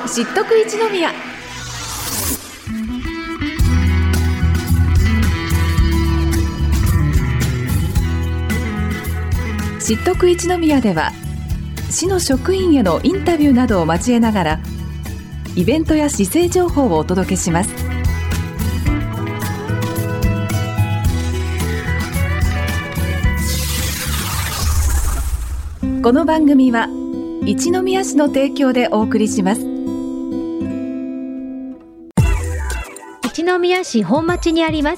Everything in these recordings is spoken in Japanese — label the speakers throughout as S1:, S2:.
S1: 知っとく一宮。知っとく一宮では、市の職員へのインタビューなどを交えながら、イベントや市政情報をお届けします。この番組は一宮市の提供でお送りします。
S2: 一宮市本町にあります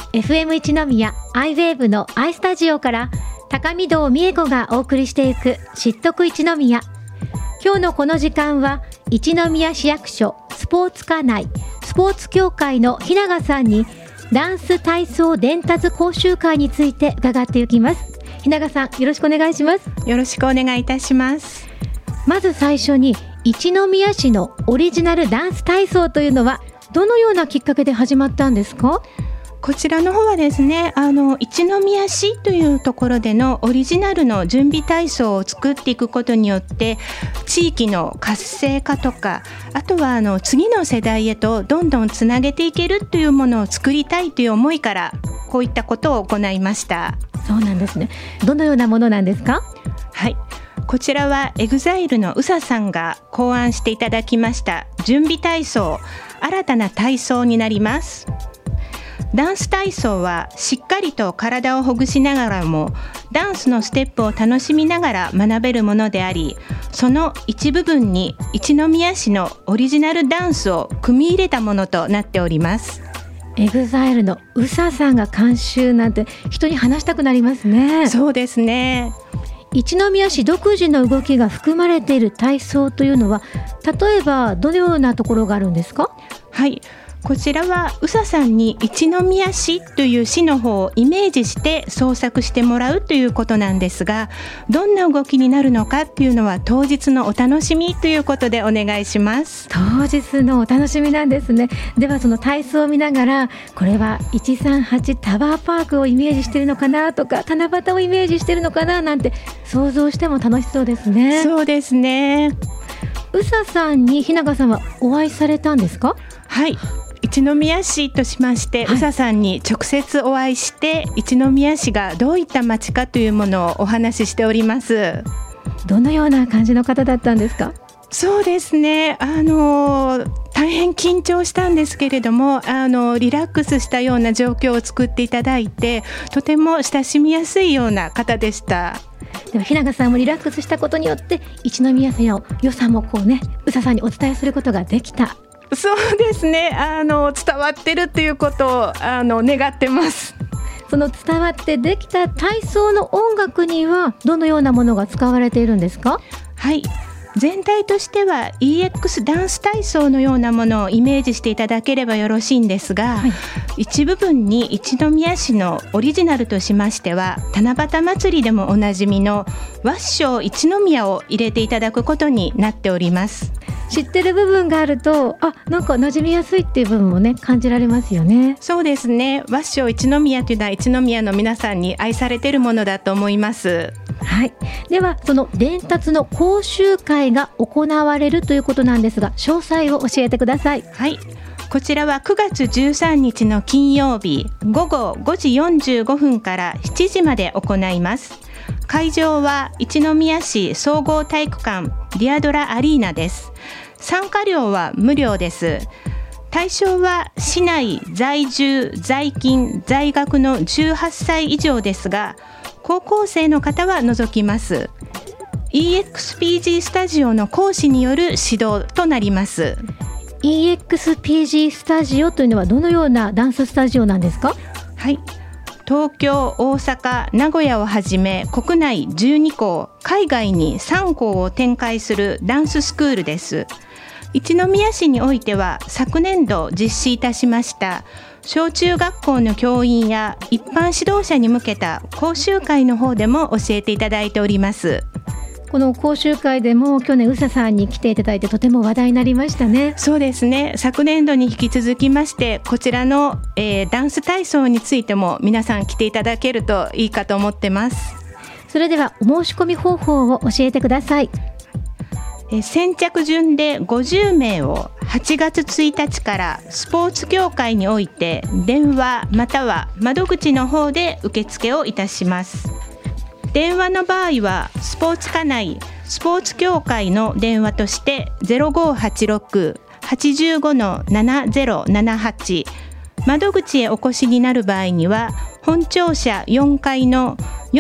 S2: FM 一宮アイウェーブのアイスタジオから高見堂美恵子がお送りしていく知っとく一宮。今日のこの時間は一宮市役所スポーツ課内スポーツ協会の日永さんにダンス体操伝達講習会について伺っていきます。日永さん、よろしくお願いします。
S3: よろしくお願いいたします。
S2: まず最初に一宮市のオリジナルダンス体操というのはどのようなきっかけで始まったんですか？
S3: こちらの方はですね、一宮市というところでのオリジナルの準備体操を作っていくことによって地域の活性化とか、あとは次の世代へとどんどんつなげていけるというものを作りたいという思いからこういったことを行いました。
S2: そうなんですね。どのようなものなんですか？
S3: はい、こちらは EXILE の宇佐さんが考案していただきました準備体操、新たな体操になります。ダンス体操はしっかりと体をほぐしながらもダンスのステップを楽しみながら学べるものであり、その一部分に一宮市のオリジナルダンスを組み入れたものとなっております。
S2: EXILE の宇佐さんが監修なんて人に話したくなりますね。
S3: そうですね。
S2: 一宮市独自の動きが含まれている体操というのは例えばどのようなところがあるんですか？
S3: はい、こちらは宇佐さんに一宮市という市の方をイメージして創作してもらうということなんですが、どんな動きになるのかっていうのは当日のお楽しみということでお願いします。
S2: 当日のお楽しみなんですね。ではその体操を見ながら、これは138タワーパークをイメージしているのかなとか、七夕をイメージしているのかななんて想像しても楽しそうですね。
S3: そうですね。
S2: 宇佐さんに日永さんはお会いされたんですか？
S3: はい、一宮市としまして、宇佐さんに直接お会いして一宮市がどういった町かというものをお話ししております。
S2: どのような感じの方だったんですか？
S3: そうですね、大変緊張したんですけれども、リラックスしたような状況を作っていただいて、とても親しみやすいような方でした。
S2: でも日永さんもリラックスしたことによって一宮市の良さもこうね、宇佐さんにお伝えすることができた。
S3: そうですね、伝わってるということを願ってます。
S2: その伝わってできた体操の音楽にはどのようなものが使われているんですか？
S3: はい、全体としては EX ダンス体操のようなものをイメージしていただければよろしいんですが、はい、一部分に一宮市のオリジナルとしましては七夕祭りでもおなじみのワッショイ一宮を入れていただくことになっております。
S2: 知ってる部分があるとなんか馴染みやすいっていう部分もね感じられますよね。
S3: そうですね、ワッショイ一宮というのは一宮の皆さんに愛されているものだと思います。
S2: はい、ではその伝達の講習会が行われるということなんですが、詳細を教えてください。
S3: はい、こちらは9月13日の金曜日午後5時45分から7時まで行います。会場は一宮市総合体育館ディアドラアリーナです。参加料は無料です。対象は市内在住在勤在学の18歳以上ですが、高校生の方は除きます。 EXPG スタジオの講師による指導となります。
S2: EXPG スタジオというのはどのようなダンススタジオなんですか？
S3: はい、東京、大阪、名古屋をはじめ国内12校、海外に3校を展開するダンススクールです。一宮市においては昨年度実施いたしました小中学校の教員や一般指導者に向けた講習会の方でも教えていただいております。
S2: この講習会でも去年宇佐さんに来ていただいてとても話題になりましたね。
S3: そうですね、昨年度に引き続きましてこちらの、ダンス体操についても皆さん来ていただけるといいかと思ってます。
S2: それではお申し込み方法を教えてください。
S3: 先着順で50名を8月1日からスポーツ協会において電話または窓口の方で受付をいたします。電話の場合はスポーツ課内スポーツ協会の電話として0586-85-7078、窓口へお越しになる場合には本庁舎4階の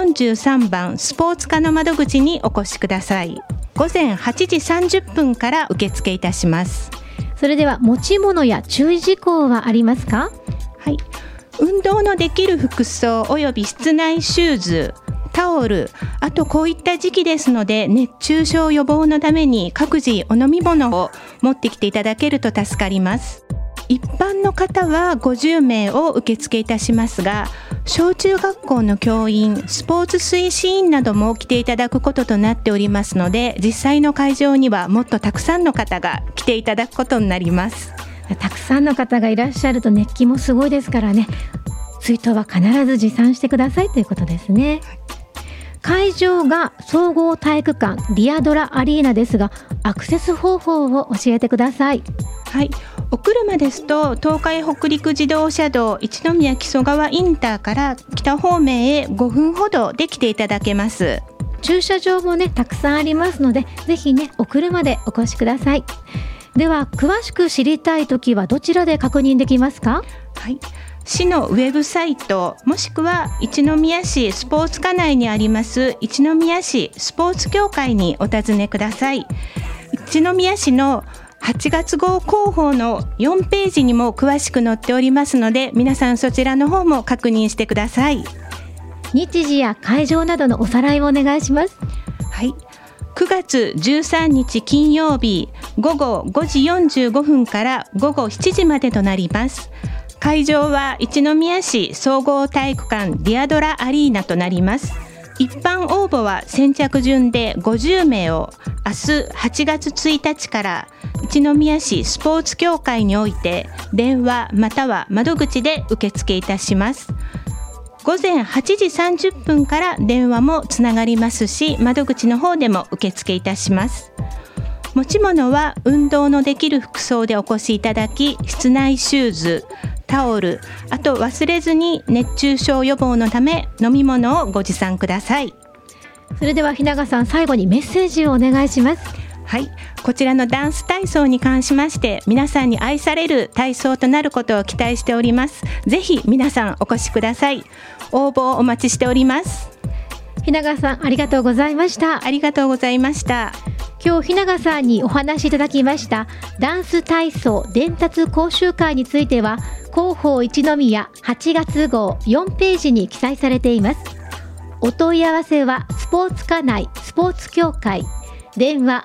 S3: 43番スポーツ課の窓口にお越しください。午前8時30分から受付いたします。
S2: それでは持ち物や注意事項はありますか？
S3: はい、運動のできる服装および室内シューズ、タオル、あとこういった時期ですので熱中症予防のために各自お飲み物を持ってきていただけると助かります。一般の方は50名を受付いたしますが、小中学校の教員、スポーツ推進員なども来ていただくこととなっておりますので、実際の会場にはもっとたくさんの方が来ていただくことになります。
S2: たくさんの方がいらっしゃると熱気もすごいですからね、水筒は必ず持参してくださいということですね。会場が総合体育館ディアドラアリーナですが、アクセス方法を教えてください。
S3: はい、お車ですと東海北陸自動車道一宮木曽川インターから北方面へ5分ほどで来ていただけます。
S2: 駐車場もねたくさんありますので、ぜひねお車でお越しください。では詳しく知りたいときはどちらで確認できますか？
S3: はい、市のウェブサイトもしくは一宮市スポーツ課内にあります一宮市スポーツ協会にお尋ねください。一宮市の8月号広報の4ページにも詳しく載っておりますので、皆さんそちらの方も確認してください。
S2: 日時や会場などのおさらいをお願いします。
S3: はい、9月13日金曜日午後5時45分から午後7時までとなります。会場は一宮市総合体育館ディアドラアリーナとなります。一般応募は先着順で50名を明日8月1日から一宮市スポーツ協会において電話または窓口で受付いたします。午前8時30分から電話もつながりますし、窓口の方でも受付いたします。持ち物は運動のできる服装でお越しいただき、室内シューズ、タオル、あと忘れずに熱中症予防のため飲み物をご持参ください。
S2: それでは日永さん、最後にメッセージをお願いします。
S3: はい、こちらのダンス体操に関しまして皆さんに愛される体操となることを期待しております。ぜひ皆さんお越しください。応募をお待ちしております。
S2: 日永さん、ありがとうございました。
S3: ありがとうございました。
S2: 今日日永さんにお話しいただきましたダンス体操伝達講習会については、広報一宮8月号4ページに記載されています。お問い合わせはスポーツ課内スポーツ協会、電話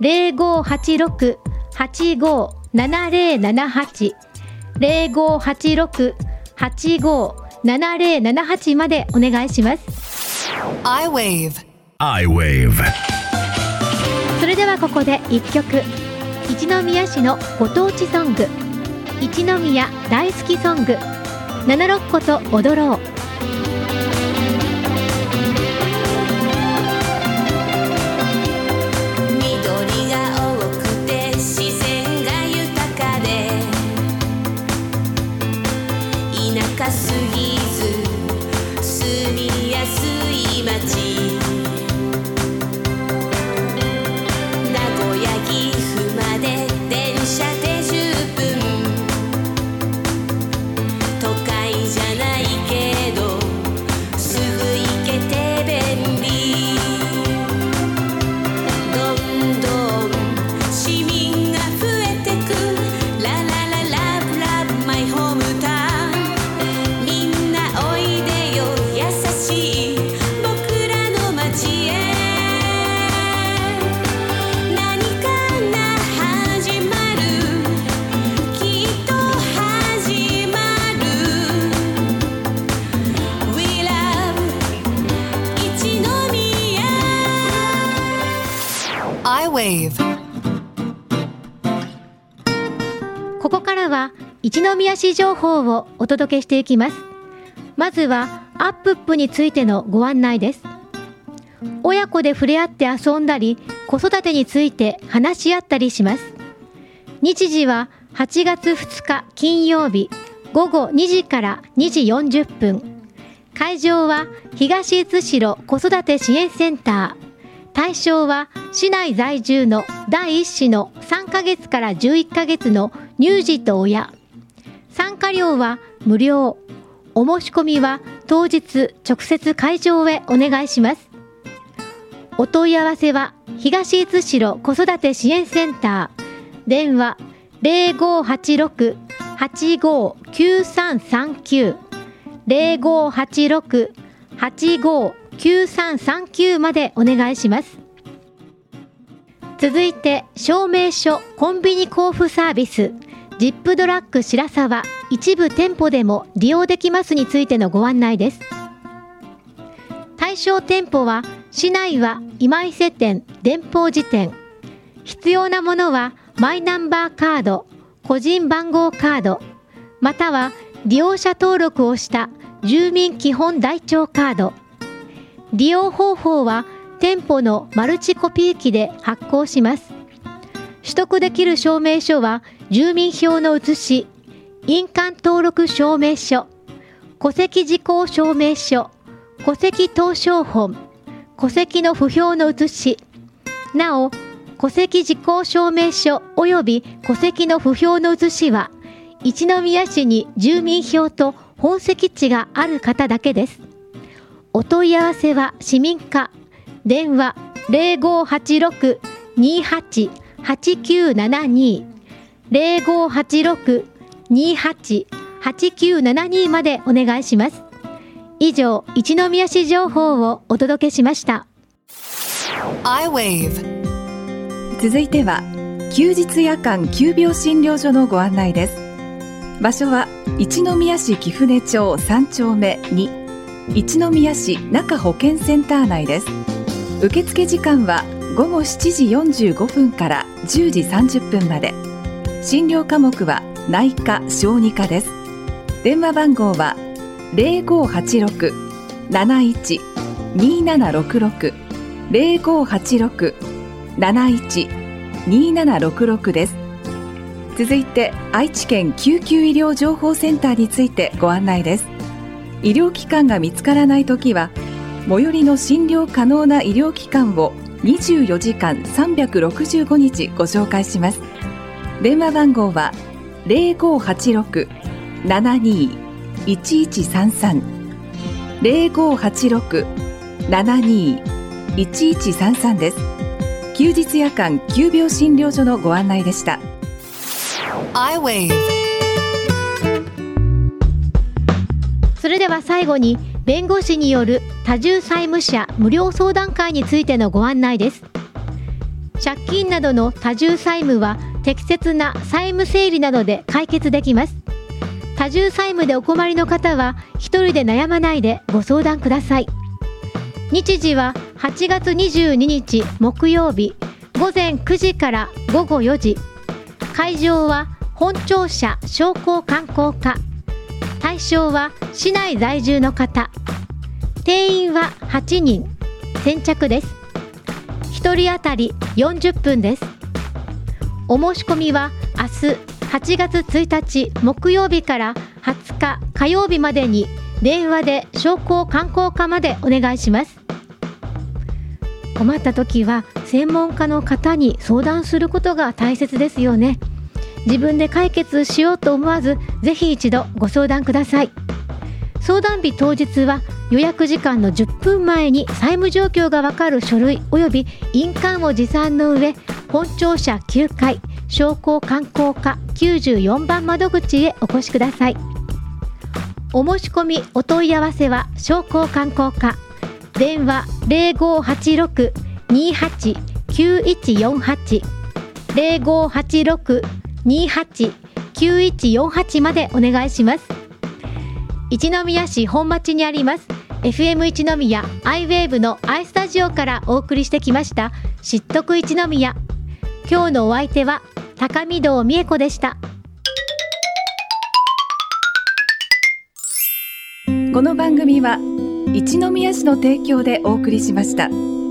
S2: 0586-85-7078 0586-85-7078 までお願いします。
S4: I-Wave
S2: それではここで1曲、一宮市のご当地ソング、一宮大好きソング、七六個と踊ろう。
S5: 緑が多くて自然が豊かで、田舎すぎず住みやすい街、名古屋岐阜まで電車で10分、都会じゃないけどすぐ行けて便利、どんどん市民が増えてく、ララララブラブマイホームタウン、みんなおいでよ優しい僕らの街へ、何かが始まる、きっと始まる、 We love 一宮。
S4: I-Wave
S2: ここからは一宮市情報をお届けしていきます。まずはアップについてのご案内です。 親子で触れ合って遊んだり、子育てについて話し合ったりします。日時は8月2日金曜日午後2時から2時40分。会場は東悦代子育て支援センター。対象は市内在住の第1子の3ヶ月から11ヶ月の乳児と親。参加料は無料。お申し込みは当日直接会場へお願いします。お問い合わせは東悦代子育て支援センター。電話 0586-859339 0586-859339 までお願いします。続いて証明書コンビニ交付サービスジップドラッグ白沢一部店舗でも利用できますについてのご案内です。対象店舗は市内は今伊勢店、電報寺店。必要なものはマイナンバーカード、個人番号カード、または利用者登録をした住民基本台帳カード。利用方法は店舗のマルチコピー機で発行します。取得できる証明書は住民票の写し、印鑑登録証明書、戸籍時効証明書、戸籍謄証本、戸籍の不評の写し、なお戸籍時効証明書及び戸籍の不評の写しは一宮市に住民票と本籍地がある方だけです。お問い合わせは市民課、電話 0586-288972 0586-288972 までお願いします。以上、一宮市情報をお届けしました。
S4: I-WAVE
S1: 続いては休日夜間急病診療所のご案内です。場所は一宮市貴船町3丁目2一宮市中保健センター内です。受付時間は午後7時45分から10時30分まで。診療科目は内科・小児科です。電話番号は 0586-71-2766 0586-71-2766 です。続いて愛知県救急医療情報センターについてご案内です。医療機関が見つからないときは最寄りの診療可能な医療機関を24時間365日ご紹介します。電話番号は 0586-72-1133 0586-72-1133 です。休日夜間急病診療所のご案内でした。
S4: I-WAVE
S2: それでは最後に弁護士による多重債務者無料相談会についてのご案内です。借金などの多重債務は適切な債務整理などで解決できます。多重債務でお困りの方は一人で悩まないでご相談ください。日時は8月22日木曜日午前9時から午後4時。会場は本庁舎商工観光課。対象は市内在住の方。定員は8人。先着です。1人当たり40分です。お申し込みは明日8月1日木曜日から20日火曜日までに電話で商工観光課までお願いします。困った時は専門家の方に相談することが大切ですよね。自分で解決しようと思わず、ぜひ一度ご相談ください。相談日当日は予約時間の10分前に債務状況がわかる書類及び印鑑を持参の上、本庁舎9階商工観光課94番窓口へお越しください。お申し込みお問い合わせは商工観光課、電話 0586-289148 0586-289148 までお願いします。一宮市本町にあります FM 一宮 I-WAVE の I スタジオからお送りしてきました知っとく一宮。今日のお相手は高見堂美恵子でした。
S1: この番組は一宮市の提供でお送りしました。